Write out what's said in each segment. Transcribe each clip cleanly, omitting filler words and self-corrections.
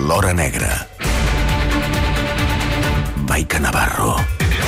l'Hora Negra. Maica Navarro.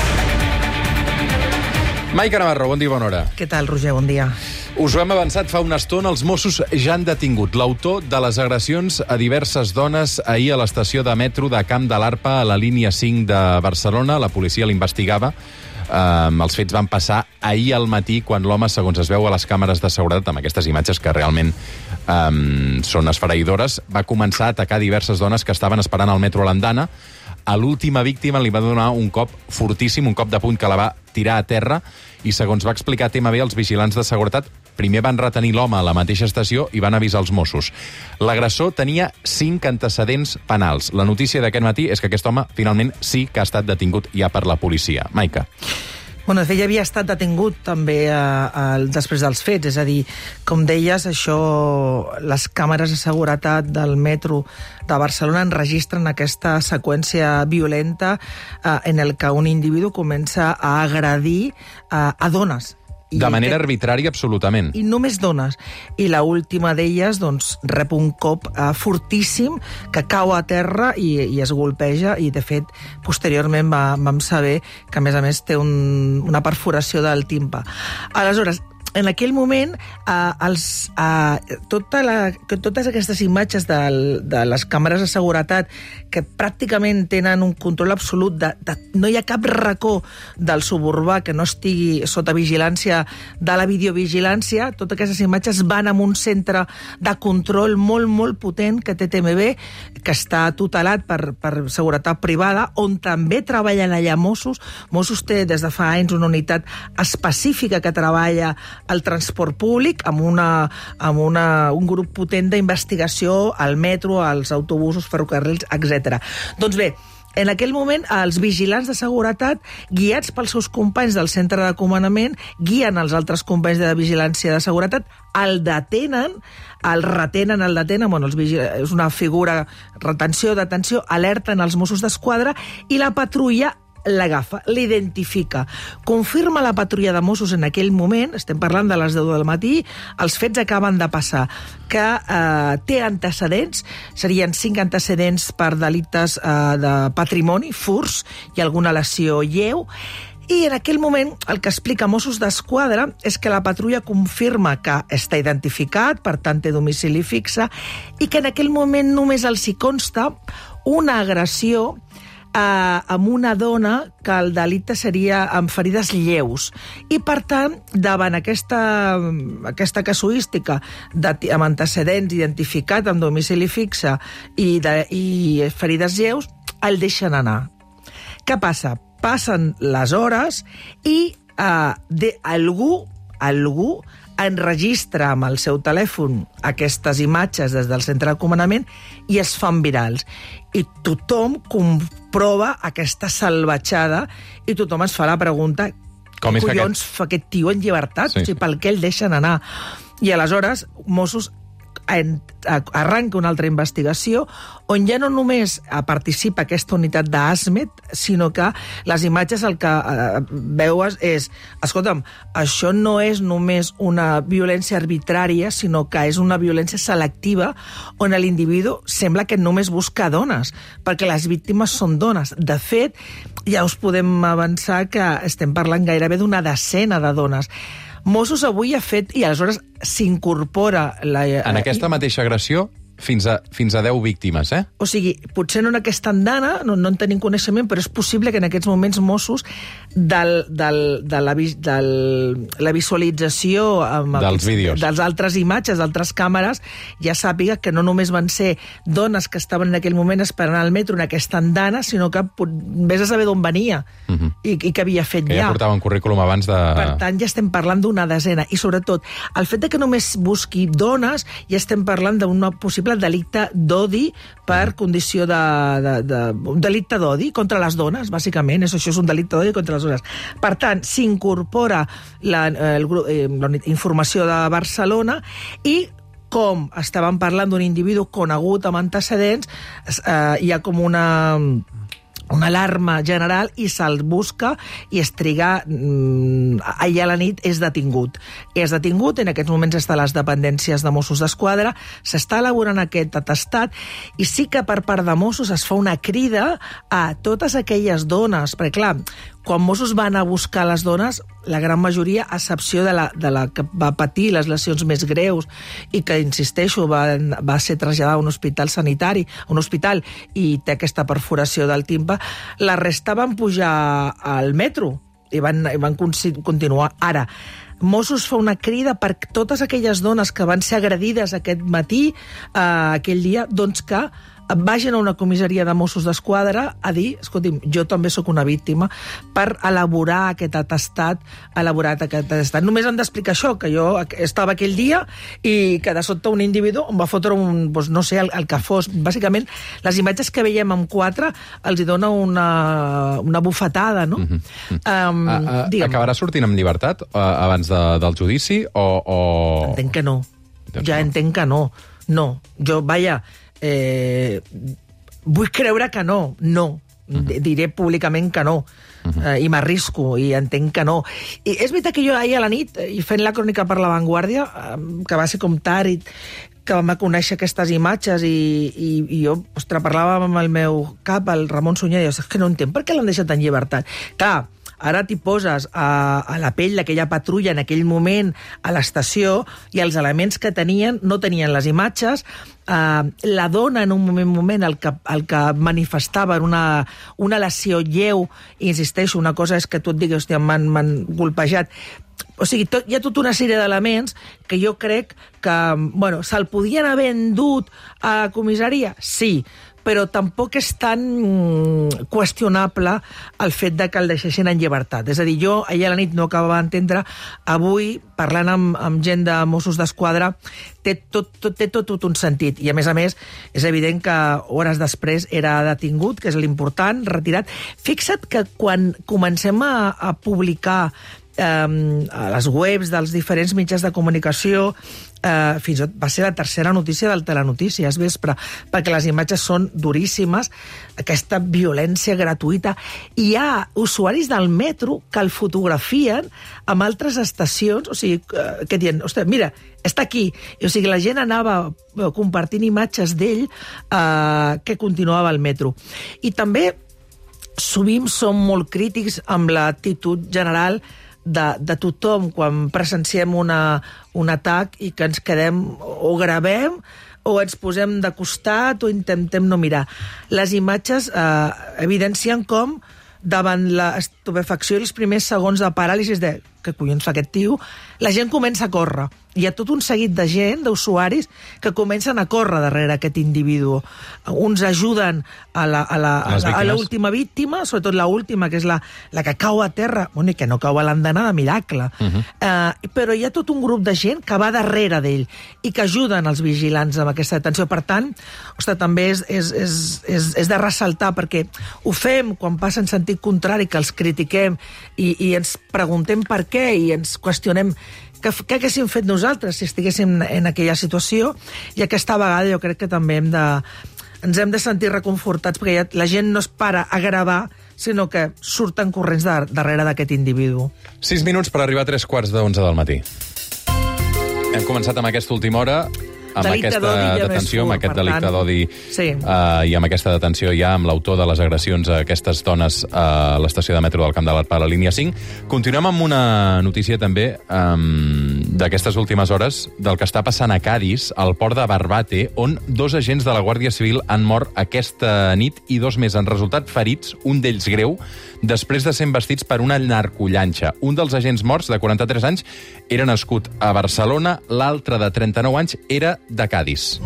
Maica Navarro, bon dia, bona hora. Què tal, Roger? Bon dia. Us ho hem avançat fa una estona, els Mossos ja han detingut l'autor de les agressions a diverses dones ahir a l'estació de metro de Camp de l'Arpa a la línia 5 de Barcelona. La policia l'investigava. Els fets van passar ahir al matí quan l'home, segons es veu a les càmeres de seguretat, amb aquestes imatges que realment són esfereïdores, va començar a atacar diverses dones que estaven esperant al metro a l'andana. A l'última víctima li va donar un cop fortíssim, un cop de puny que la va tirar a terra i, segons va explicar TMB, els vigilants de seguretat primer van retenir l'home a la mateixa estació i van avisar els Mossos. L'agressor tenia 5 antecedents penals. La notícia d'aquest matí és que aquest home finalment sí que ha estat detingut ja per la policia. Maica. Bueno, de fet, ja havia estat detingut també després dels fets. És a dir, com deies, les càmeres de seguretat del metro de Barcelona enregistren aquesta seqüència violenta en el que un individu comença a agredir a dones. De manera arbitrària, absolutament. I només dones. I l'última d'elles, doncs, rep un cop fortíssim que cau a terra i es golpeja, i, de fet, posteriorment vam saber que, a més, té una perforació del timpa. Aleshores, en aquell moment, totes aquestes imatges de les càmeres de seguretat, que pràcticament tenen un control absolut, no hi ha cap racó del suburbà que no estigui sota vigilància de la videovigilància, totes aquestes imatges van a un centre de control molt, molt potent que té TMB, que està tutelat per seguretat privada, on també treballen allà Mossos. Mossos té des de fa anys una unitat específica que treballa el transport públic, amb un grup potent d'investigació al metro, als autobusos, ferrocarrils, etc. Doncs bé, en aquell moment, els vigilants de seguretat, guiats pels seus companys del centre de comandament, guien els altres companys de vigilància de seguretat, el detenen, bueno, és una figura, retenció, detenció, alerten els Mossos d'Esquadra i la patrulla l'agafa, l'identifica. Confirma la patrulla de Mossos en aquell moment, estem parlant de les 10 del matí, els fets acaben de passar, que té antecedents, serien 5 antecedents per delictes de patrimoni, furts i alguna lesió lleu. I en aquell moment el que explica Mossos d'Esquadra és que la patrulla confirma que està identificat, per tant té domicili fixe, i que en aquell moment només els hi consta una agressió amb una dona que el delicte seria amb ferides lleus. I, per tant, davant aquesta casuística amb antecedents identificat amb domicili fixe i ferides lleus, el deixen anar. Què passa? Passen les hores i algú enregistra amb el seu telèfon aquestes imatges des del centre de comandament i es fan virals. I tothom comprova aquesta salvatjada i tothom es fa la pregunta: què collons fa aquest tio en llibertat? Sí. O sigui, pel què el deixen anar? I aleshores Mossos arranca una altra investigació on ja no només participa aquesta unitat d'ASMET, sinó que les imatges el que veus és, escolta'm, això no és només una violència arbitrària, sinó que és una violència selectiva on l'individu sembla que només busca dones, perquè les víctimes són dones. De fet, ja us podem avançar que estem parlant gairebé d'una decena de dones. Mossos avui ha fet, i aleshores s'incorpora... En aquesta mateixa agressió, fins a 10 víctimes, eh? O sigui, potser no en aquesta andana, no en tenim coneixement, però és possible que en aquests moments Mossos, de la visualització dels vídeos, dels altres imatges, d'altres càmeres, ja sàpiga que no només van ser dones que estaven en aquell moment esperant al metro en aquesta andana, sinó que vés a saber d'on venia i què havia fet ja. Ja portava un currículum abans de... Per tant, ja estem parlant d'una desena. I, sobretot, el fet de que només busqui dones, ja estem parlant d'un possible delicte d'odi per condició un delicte d'odi contra les dones, bàsicament. Això és un delicte d'odi contra les dones. Per tant, s'incorpora la informació de Barcelona i, com estàvem parlant d'un individu conegut amb antecedents, hi ha com una alarma general i se'l busca i es triga ahir a la nit és detingut. És detingut, en aquests moments està a les dependències de Mossos d'Esquadra, s'està elaborant aquest atestat i sí que per part de Mossos es fa una crida a totes aquelles dones, perquè clar, quan Mossos van a buscar les dones, la gran majoria, a excepció de la que va patir les lesions més greus i que, insisteixo, va ser traslladada a un hospital sanitari, a un hospital, i té aquesta perforació del timpa, la resta van pujar al metro i van continuar. Ara, Mossos fa una crida per totes aquelles dones que van ser agredides aquest matí, aquell dia, doncs que vagin a una comissaria de Mossos d'Esquadra a dir, escolti'm, jo també sóc una víctima, per elaborar aquest atestat, Només han d'explicar això, que jo estava aquell dia i que de sobte un individu em va fotre no sé, el que fos. Bàsicament, les imatges que veiem amb 4 els hi dona una bufetada, no? Acabarà sortint amb llibertat abans del judici o... Entenc que no. Entenc que no. No. Jo, vull creure que no. Diré públicament que no. I m'arrisco, i entenc que no. I és veritat que jo ahir a la nit, i fent la crònica per La Vanguardia, que va ser com tard, que vam conèixer aquestes imatges, i jo, parlava amb el meu cap, el Ramon Sunyer, i jo, és que no entenc per què l'han deixat en llibertat. Clar, ara t'hi poses a la pell d'aquella patrulla en aquell moment a l'estació i els elements que tenien no tenien les imatges. La dona en un moment el que manifestava era una lesió lleu, i insisteixo, una cosa és que tu et diguis, hòstia, m'han golpejat. O sigui, hi ha tota una sèrie d'elements que jo crec que, se'l podien haver endut a la comissaria? Sí, però tampoc és tan qüestionable el fet de que el deixessin en llibertat. És a dir, jo ahir a la nit no acabava d'entendre, avui, parlant amb gent de Mossos d'Esquadra, té tot un sentit. I, a més, és evident que hores després era detingut, que és l'important, retirat. Fixa't que quan comencem a publicar a les webs dels diferents mitjans de comunicació, fins i tot va ser la tercera notícia del Telenotícies vespre, perquè les imatges són duríssimes, aquesta violència gratuïta. Hi ha usuaris del metro que el fotografien amb altres estacions, o sigui, que diuen, ostres, mira, està aquí. I, o sigui, la gent anava compartint imatges d'ell que continuava al metro. I també sovint som molt crítics amb l'actitud general de tothom quan presenciem un atac i que ens quedem o gravem o ens posem de costat o intentem no mirar. Les imatges evidencien com davant l'estupefacció i els primers segons de paràlisis de què collons fa aquest tio, la gent comença a córrer. Hi ha tot un seguit de gent, d'usuaris, que comencen a córrer darrere aquest individu. Uns ajuden a l'última víctima, sobretot l'última, que és la que cau a terra, i que no cau a l'andana de miracle. Però hi ha tot un grup de gent que va darrere d'ell i que ajuden els vigilants amb aquesta detenció. Per tant, també és de ressaltar, perquè ho fem quan passa en sentit contrari, que els critiquem i ens preguntem per què i ens qüestionem què haguéssim fet nosaltres si estiguéssim en aquella situació, i aquesta vegada jo crec que també ens hem de sentir reconfortats, perquè la gent no es para a gravar, sinó que surten corrents darrere d'aquest individu. 6 minuts per arribar a 3:15 del matí. Hem començat amb aquesta última hora, amb aquesta detenció, amb aquest delicte d'odi, i amb aquesta detenció ja amb l'autor de les agressions a aquestes dones a l'estació de metro del Camp de l'Arpa, a la línia 5. Continuem amb una notícia també d'aquestes últimes hores del que està passant a Cadis, al port de Barbate, on 2 agents de la Guàrdia Civil han mort aquesta nit i 2 més han resultat ferits, un d'ells greu, després de ser embestits per una narcollanxa. Un dels agents morts, de 43 anys, era nascut a Barcelona, l'altre, de 39 anys, era de Cadis.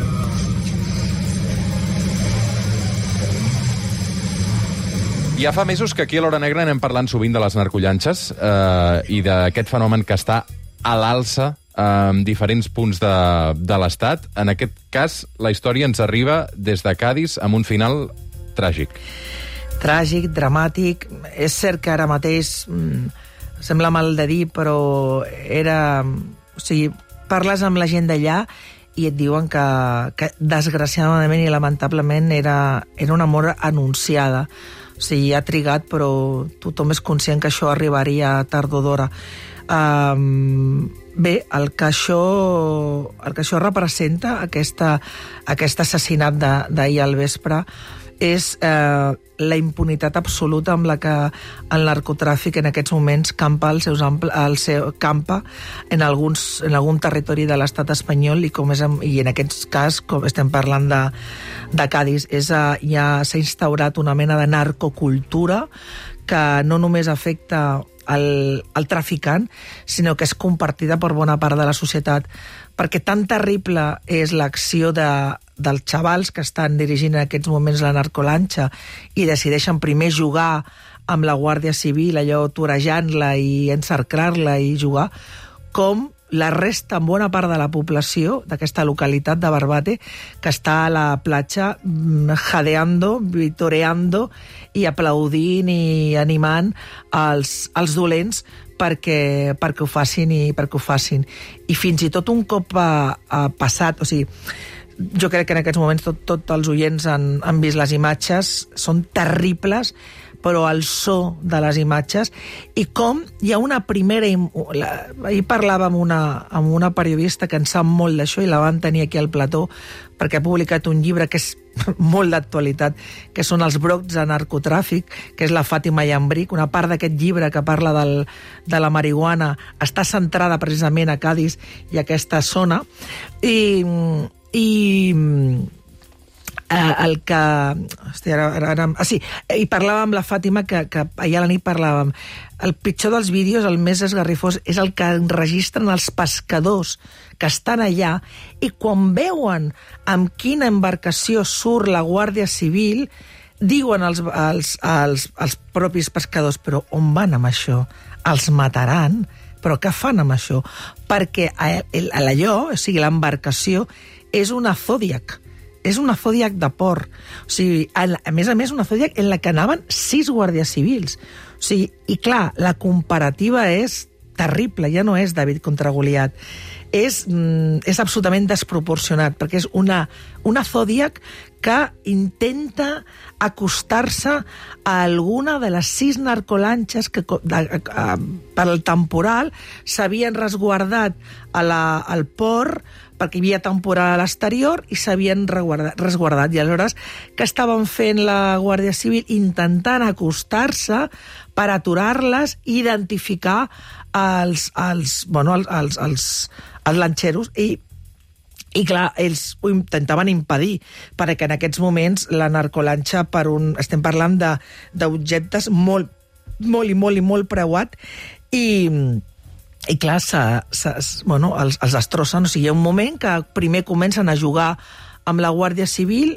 Ja fa mesos que aquí a l'Hora Negra anem parlant sovint de les narcollanxes i d'aquest fenomen que està a l'alça en diferents punts de l'Estat. En aquest cas, la història ens arriba des de Cadis amb un final tràgic. Tràgic, dramàtic. És cert que ara mateix, sembla mal de dir, però era... O sigui, parles amb la gent d'allà i et diuen que desgraciadament i lamentablement era una mort anunciada. O sigui, ha trigat, però tothom és conscient que això arribaria tard o d'hora. Bé, el que això representa, aquest assassinat d'ahir al vespre, és la impunitat absoluta amb la que el narcotràfic en aquests moments campa en algun territori de l'estat espanyol i en aquest cas, com estem parlant de Cádiz, ja s'ha instaurat una mena de narcocultura que no només afecta el traficant, sinó que és compartida per bona part de la societat, perquè tan terrible és l'acció dels xavals que estan dirigint en aquests moments la narcolanxa i decideixen primer jugar amb la Guàrdia Civil, allò torejant-la i encerclar-la i jugar, com la resta, en bona part de la població d'aquesta localitat de Barbate, que està a la platja jadeando, vitoreando i aplaudint i animant els dolents perquè ho facin i fins i tot un cop passat, o sigui, jo crec que en aquests moments tots els oients han vist les imatges, són terribles, però el so de les imatges, i com hi ha una primera... Ahir parlava amb una periodista que en sap molt d'això i la van tenir aquí al plató perquè ha publicat un llibre que és molt d'actualitat, que són els brocs de narcotràfic, que és la Fàtima Llambric. Una part d'aquest llibre que parla de la marihuana està centrada precisament a Cádiz i a aquesta zona, i el que... i parlàvem amb la Fàtima, que ahir a la nit parlàvem. El pitjor dels vídeos, el més esgarrifós, és el que enregistren els pescadors que estan allà i quan veuen amb quina embarcació surt la Guàrdia Civil, diuen als propis pescadors, però on van amb això? Els mataran? Però què fan amb això? Perquè allò, o sigui, l'embarcació, és una Zodiac. És una Zodiac de port. O sigui, a més, una Zodiac en la que anaven 6 guàrdies civils. O sigui, i clar, la comparativa és terrible, ja no és David contra Goliat. És absolutament desproporcionat, perquè és una Zodiac que intenta acostar-se a alguna de les 6 narcolanxes que per al temporal s'havien resguardat al port, perquè hi havia temporal a l'exterior i s'havien resguardat. I aleshores, què estaven fent la Guàrdia Civil? Intentant acostar-se per aturar-les i identificar els lanxeros i clar, ells ho intentaven impedir, perquè en aquests moments la narcolanxa, estem parlant d'objectes molt preuat, i clar, els destrossen. O sigui, hi ha un moment que primer comencen a jugar amb la Guàrdia Civil,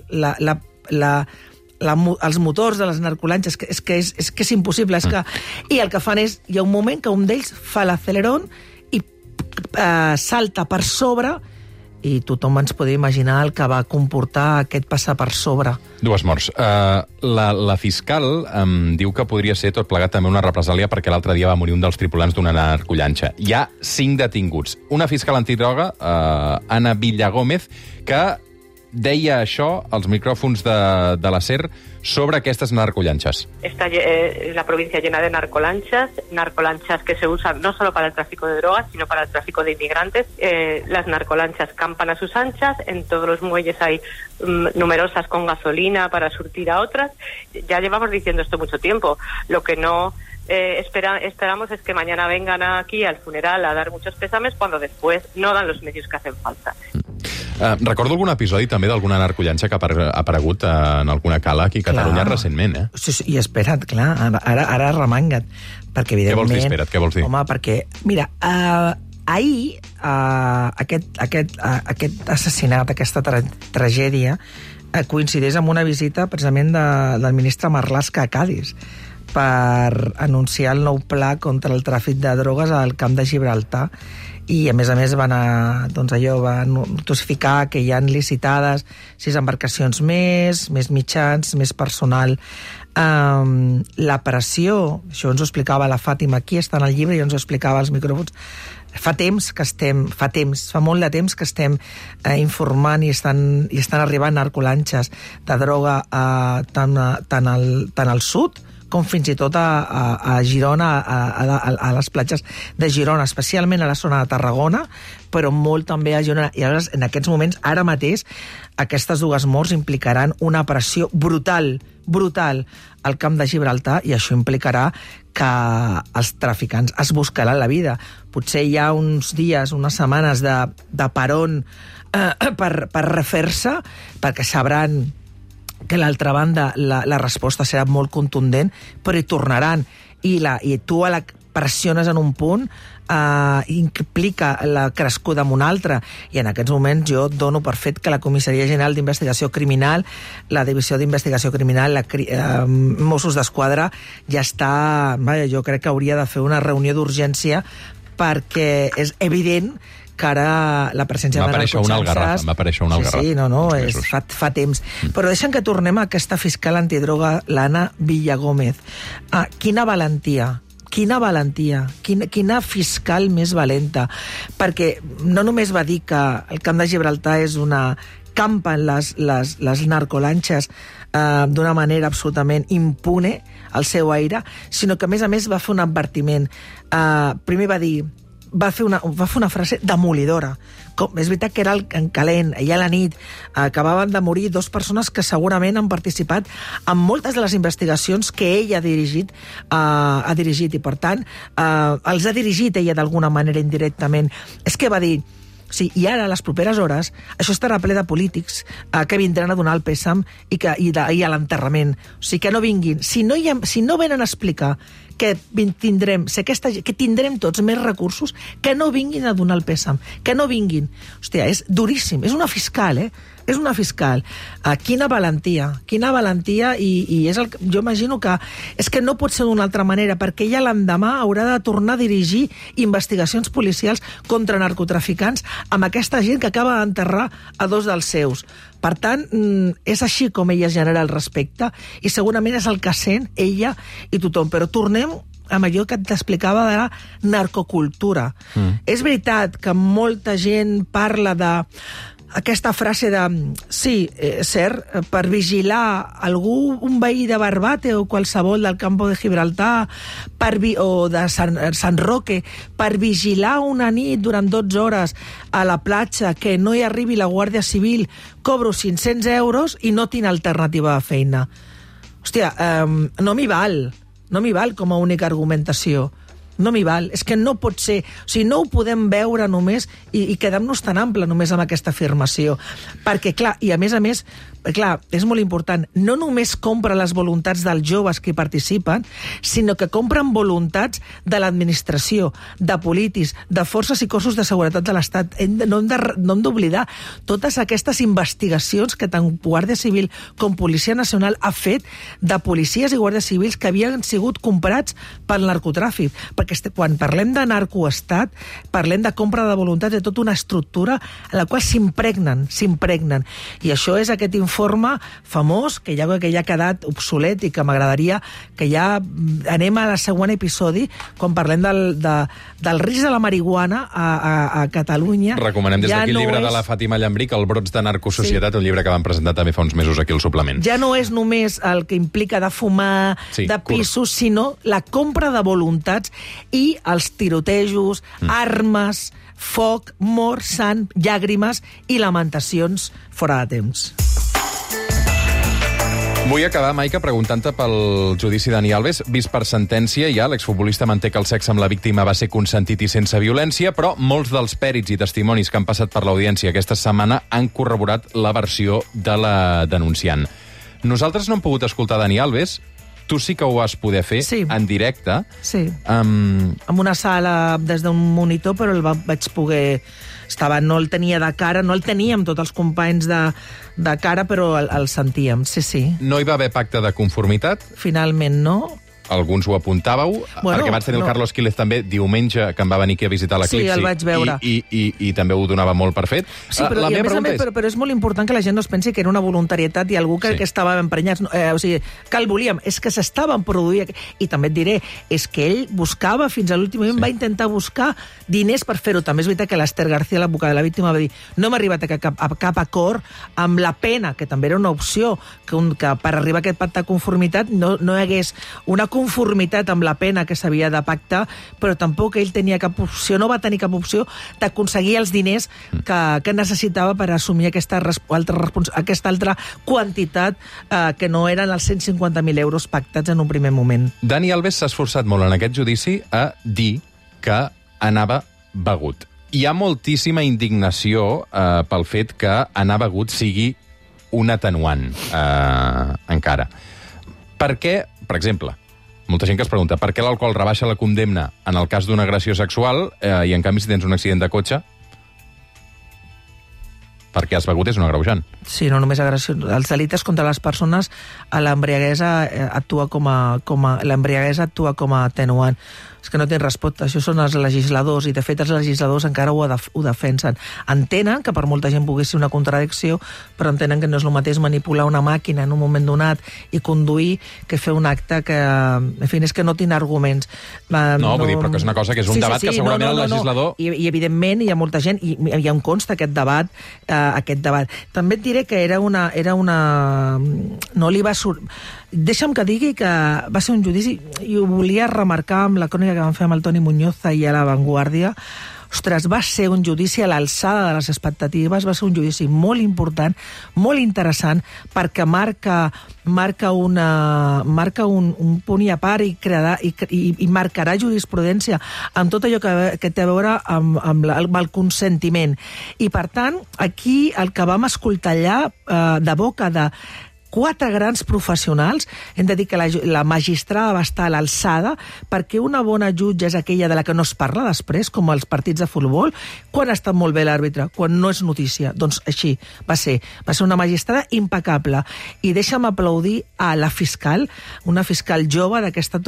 els motors de les narcolanxes, és que és impossible. I el que fan és, hi ha un moment que un d'ells fa l'acelerón i salta per sobre, i tothom ens podria imaginar el que va comportar aquest passar per sobre. 2 morts. La fiscal diu que podria ser tot plegat també una represàlia perquè l'altre dia va morir un dels tripulants d'una narcollanxa. Hi ha 5 detinguts. Una fiscal antidroga, Ana Villagómez, que deia això als micròfons de la SER sobre aquestes narcolanchas. Está la provincia llena de narcolanchas que se usan no solo para el tráfico de drogas, sino para el tráfico de inmigrantes. Las narcolanchas campan a sus anchas, en todos los muelles hay numerosas con gasolina para surtir a otras. Ya llevamos diciendo esto mucho tiempo. Lo que no esperamos es que mañana vengan aquí al funeral a dar muchos pésames cuando después no dan los medios que hacen falta. Recordo algun episodi també d'alguna narcollanxa que ha aparegut en alguna cala aquí a Catalunya recentment, eh? Sí, i espera't, clar, ara remanga't, perquè evidentment... Què vols dir, espera't, què vols dir? Home, perquè, mira, ahir aquest assassinat, aquesta tragèdia, coincideix amb una visita precisament del ministre Marlaska a Cádiz per anunciar el nou pla contra el tràfic de drogues al camp de Gibraltar, i a més van notificar que hi han licitades 6 embarcacions més mitjans, més personal. La pressió, això ens ho explicava la Fàtima aquí, està en el llibre i ens ho explicava als micròfons, fa molt de temps que estem informant i estan arribant narcolanxes de droga tant al sud com fins i tot a Girona, a les platges de Girona, especialment a la zona de Tarragona, però molt també a Girona. I aleshores, en aquests moments, ara mateix, aquestes dues morts implicaran una pressió brutal al camp de Gibraltar, i això implicarà que els traficants es buscaran la vida. Potser hi ha uns dies, unes setmanes de parón per refer-se, perquè sabran que l'altra banda la resposta serà molt contundent, però hi tornaran. I tu la pressiones en un punt, implica la crescuda en un altre. I en aquests moments jo dono per fet que la Comissaria General d'Investigació Criminal, la Divisió d'Investigació Criminal, Mossos d'Esquadra, ja està... Jo crec que hauria de fer una reunió d'urgència, perquè és evident que ara la presència de narcoxances... Va aparèixer un algarraf. Sí, fa temps. Però deixen que tornem a aquesta fiscal antidroga, l'Anna Villagómez. Quina valentia, quina fiscal més valenta, perquè no només va dir que el camp de Gibraltar és una... campen les narcolanxes d'una manera absolutament impune al seu aire, sinó que a més va fer un advertiment. Primer va fer una frase demolidora. És veritat que era en calent, ahir a la nit, acabaven de morir 2 persones que segurament han participat en moltes de les investigacions que ell ha dirigit, i per tant els ha dirigit ella d'alguna manera indirectament. És que va dir... Sí, i ara, a les properes hores, això estarà ple de polítics que vindran a donar el pèsam i a l'enterrament. O sigui, que no vinguin. Si no venen a explicar que tindrem tots més recursos, que no vinguin a donar el pèsam. Que no vinguin. Hòstia, és duríssim. És una fiscal, És una fiscal. Quina valentia, i jo imagino que és que no pot ser d'una altra manera, perquè ella l'endemà haurà de tornar a dirigir investigacions policials contra narcotraficants amb aquesta gent que acaba d'enterrar a 2 dels seus. Per tant, és així com ella genera el respecte, i segurament és el que sent ella i tothom. Però tornem amb allò que t'explicava de la narcocultura. És veritat que molta gent parla de aquesta frase de... Sí, cert, per vigilar algú, un veí de Barbate o qualsevol del campo de Gibraltar o de Sant Roque, per vigilar una nit durant 12 hores a la platja que no hi arribi la Guàrdia Civil, cobro 500 euros i no tinc alternativa de feina. Hòstia, no m'hi val com a única argumentació. No m'hi val, és que no pot ser. O sigui, no ho podem veure només i quedar-nos tan ample només amb aquesta afirmació. Perquè, clar, i a més, és molt important, no només compra les voluntats dels joves que hi participen, sinó que compren voluntats de l'administració, de polítics, de forces i cossos de seguretat de l'Estat. No hem d'oblidar totes aquestes investigacions que tant Guàrdia Civil com Policia Nacional ha fet de policies i guàrdies civils que havien sigut comprats pel narcotràfic. Perquè quan parlem de narcoestat, parlem de compra de voluntats de tota una estructura en la qual s'impregnen. I això és aquest informe famós, que ja ha quedat obsolet i que m'agradaria que ja anem a la següent episodi, quan parlem del risc de la marihuana a Catalunya. Recomanem des d'aquí el llibre de la Fàtima Llambric, El brots de narcosocietat, un llibre que van presentar també fa uns mesos aquí al suplement. Ja no és només el que implica de fumar, de pisos, sinó la compra de voluntats i els tirotejos, armes, foc, mort, sang, llàgrimes i lamentacions fora de temps. Vull acabar, Maica, preguntant-te pel judici de Dani Alves. Vist per sentència, ja l'exfutbolista manté que el sexe amb la víctima va ser consentit i sense violència, però molts dels pèrits i testimonis que han passat per l'audiència aquesta setmana han corroborat la versió de la denunciant. Nosaltres no hem pogut escoltar Dani Alves. Tu sí que ho vas poder fer en directe. Sí, en una sala des d'un monitor, però el vaig poder... No el tenia de cara, no el teníem tots els companys de cara, però el sentíem, sí. No hi va haver pacte de conformitat? Finalment no. alguns ho apuntàveu, perquè vaig tenir el Carlos Quílez també diumenge, que em va venir aquí a visitar l'Eclipsi. Sí, el vaig veure. I també ho donava molt per fet. Sí, però, a més, però és molt important que la gent no es pensi que era una voluntarietat i algú que estava emprenyats. O sigui, que el volíem. És que s'estaven produint... I també et diré, és que ell buscava, fins a l'últim moment, va intentar buscar diners per fer-ho. També és veritat que l'Ester García, l'advocada de la víctima, va dir no hem arribat a cap acord amb la pena, que també era una opció, que per arribar a aquest pacte de conformitat no hi hagués una conformitat amb la pena que s'havia de pactar, però tampoc ell tenia cap opció, no va tenir cap opció d'aconseguir els diners que necessitava per assumir aquesta altra quantitat que no eren els 150.000 euros pactats en un primer moment. Dani Alves s'ha esforçat molt en aquest judici a dir que anava begut. Hi ha moltíssima indignació pel fet que anar begut sigui un atenuant encara. Per què, per exemple, molta gent que es pregunta per què l'alcohol rebaixa la condemna en el cas d'una agressió sexual i, en canvi, si tens un accident de cotxe, perquè has begut és un agreujant. Sí, no només agressió. Els delictes contra les persones, l'embriaguesa actua com a atenuant. És que no tens resposta. Això són els legisladors, i de fet els legisladors encara ho defensen. Entenen que per molta gent pugui ser una contradicció, però entenen que no és el mateix manipular una màquina en un moment donat i conduir que fer un acte que... En fi, és que no tinc arguments. Vull dir, però que és una cosa que és un debat que segurament el legislador... I evidentment hi ha molta gent, i em consta aquest debat. També et diré que era una... No li va Deixa'm que digui que va ser un judici, i ho volia remarcar amb la crònica que van fer amb el Toni Muñoz i a La Vanguardia. Ostres, va ser un judici a l'alçada de les expectatives, va ser un judici molt important, molt interessant, perquè marca un punt i a part i marcarà jurisprudència amb tot allò que té a veure amb el consentiment. I, per tant, aquí el que vam escoltar allà de boca de 4 grans professionals, hem de dir que la magistrada va estar a l'alçada, perquè una bona jutge és aquella de la que no es parla després, com els partits de futbol, quan ha estat molt bé l'àrbitre, quan no és notícia. Doncs així va ser. Va ser una magistrada impecable. I deixa'm aplaudir a la fiscal, una fiscal jove d'aquesta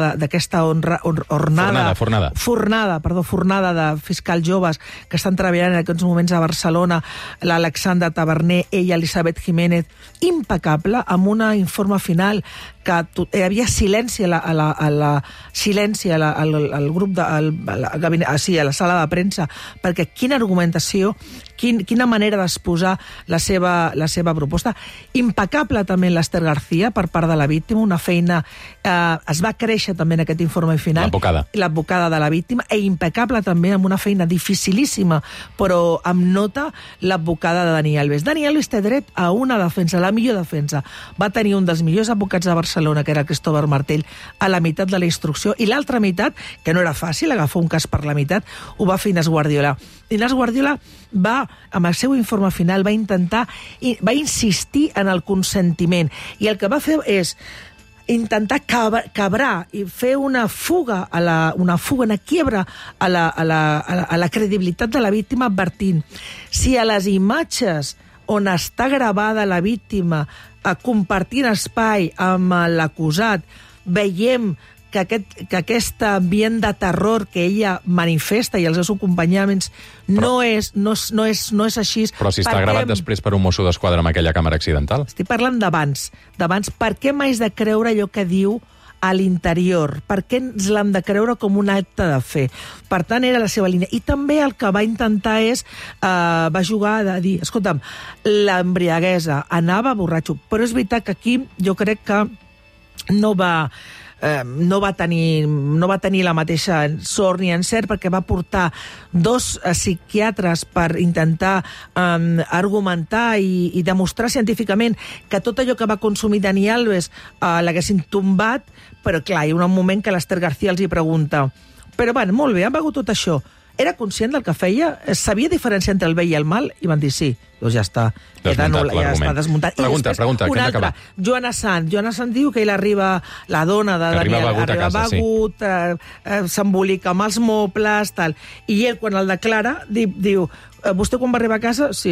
fornada de fiscals joves que estan treballant en aquests moments a Barcelona, l'Alexandra Taverner, ella, Elisabet Jiménez, impecable, amb un informe final que hi havia silenci al grup a la sala de premsa, perquè quina argumentació, quina manera d'exposar la seva proposta. Impecable també l'Ester García per part de la víctima, una feina es va créixer també en aquest informe final, l'advocada de la víctima, i impecable també amb una feina dificilíssima, però amb nota, l'advocada de Dani Alves. Dani Alves té dret a una defensa, la millor defensa. Va tenir un dels millors advocats de Barcelona, que era Cristóbal Martell, a la meitat de la instrucció, i l'altra meitat, que no era fàcil agafar un cas per la meitat, ho va fer Inés Guardiola. Inés Guardiola va, amb el seu informe final, va insistir en el consentiment, i el que va fer és intentar cabrar i fer una fuga, una quiebra a la credibilitat de la víctima, advertint: si a les imatges on està gravada la víctima compartint espai amb l'acusat veiem que aquest ambient de terror que ella manifesta i els seus acompanyaments no és així. Però si està gravat després per un mosso d'esquadra amb aquella càmera accidental. Estic parlant d'abans. Per què m'haig de creure allò que diu a l'interior? Per què ens l'hem de creure com un acte de fe? Per tant, era la seva línia. I també el que va intentar va jugar a dir, escolta'm, l'embriaguesa, anava borratxo. Però és veritat que aquí jo crec que no va tenir la mateixa sort ni encert, perquè va portar 2 psiquiatres per intentar argumentar i demostrar científicament que tot allò que va consumir Dani Alves l'haguessin tombat, però clar, hi ha un moment que l'Ester García els hi pregunta: però bueno, molt bé, han begut tot això, era conscient del que feia? Sabia diferenciar entre el bé i el mal? I van dir sí. Doncs ja està. Desmuntat Ja està l'argument. desmuntat. Pregunta, I després, que hem d'acabar. Joana Sant diu que ell arriba, la dona de Que arriba Daniel, begut a casa, begut, s'embolica amb els mobles, tal. I ell, quan el declara, diu vostè quan va arribar a casa, sí,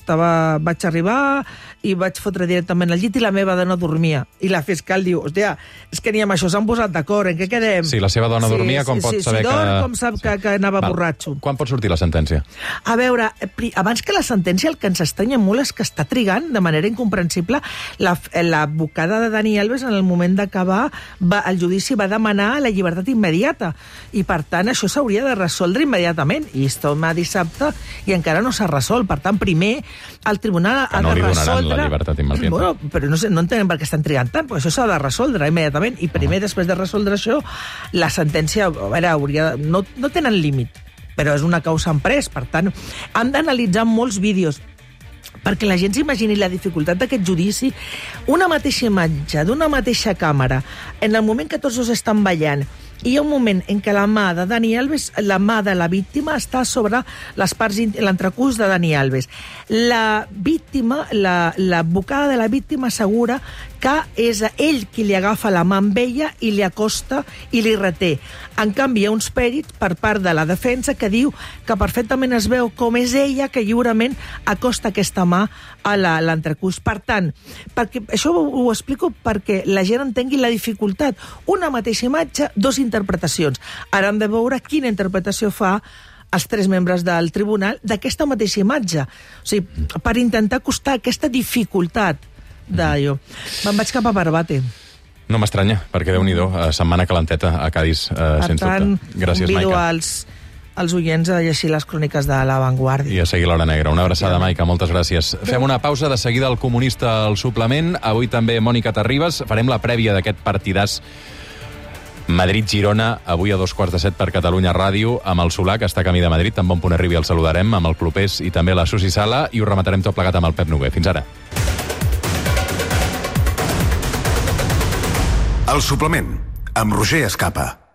vaig arribar i vaig fotre directament al llit i la meva dona dormia. I la fiscal diu, hòstia, és que ni amb això s'han posat d'acord, en què quedem? Si la seva dona dormia, com pot saber si dorm, com sap que anava borratxo? Quan pot sortir la sentència? A veure, abans que la sentència, el que ens estranya molt és que està trigant de manera incomprensible. L'advocada de Dani Alves, en el moment d'acabar el judici, va demanar la llibertat immediata. I, per tant, això s'hauria de resoldre immediatament. I estem a dissabte i encara no s'ha resolt. Per tant, primer, el tribunal ha de resoldre... Que no li donaran la llibertat immediata. Bueno, però no entenem per què estan trigant tant, perquè això s'ha de resoldre immediatament. I primer, després de resoldre això, la sentència, a veure, no tenen límit, però és una causa en pres. Per tant, han d'analitzar molts vídeos perquè la gent s'imagini la dificultat d'aquest judici. Una mateixa imatge d'una mateixa càmera, en el moment que tots dos estan ballant, i hi ha un moment en què la mà de Dani Alves, la mà de la víctima, està sobre les parts l'entrecús de Dani Alves. La víctima, l'advocada de la víctima assegura que és ell qui li agafa la mà amb ella i li acosta i li reté. En canvi, hi ha uns pèrits per part de la defensa que diu que perfectament es veu com és ella que lliurement acosta aquesta mà a l'entrecús. Per tant, això ho explico perquè la gent entengui la dificultat. Una mateixa imatge, dues interpretacions. Ara hem de veure quina interpretació fa els tres membres del tribunal d'aquesta mateixa imatge. O sigui, per intentar acostar aquesta dificultat d'allò. Me'n vaig cap a Barbate. No m'estranya, perquè Déu-n'hi-do, setmana calenteta a Cadis, sens dubte. Gràcies, convido Maica. als oients a llegir les cròniques de La Vanguardia. I a seguir l'Hora Negra. Una abraçada, Maica, moltes gràcies. Fem una pausa, de seguida el Comunista al suplement. Avui també Mònica Terribas. Farem la prèvia d'aquest partidàs Madrid-Girona, avui a 7:15 per Catalunya Ràdio, amb el Solà, que està camí de Madrid. Tan bon punt arribi el saludarem, amb el Clopés i també la Susi Sala, i ho rematarem tot plegat amb el Pep Noguer. Fins ara. El suplement, amb Roger Escapa.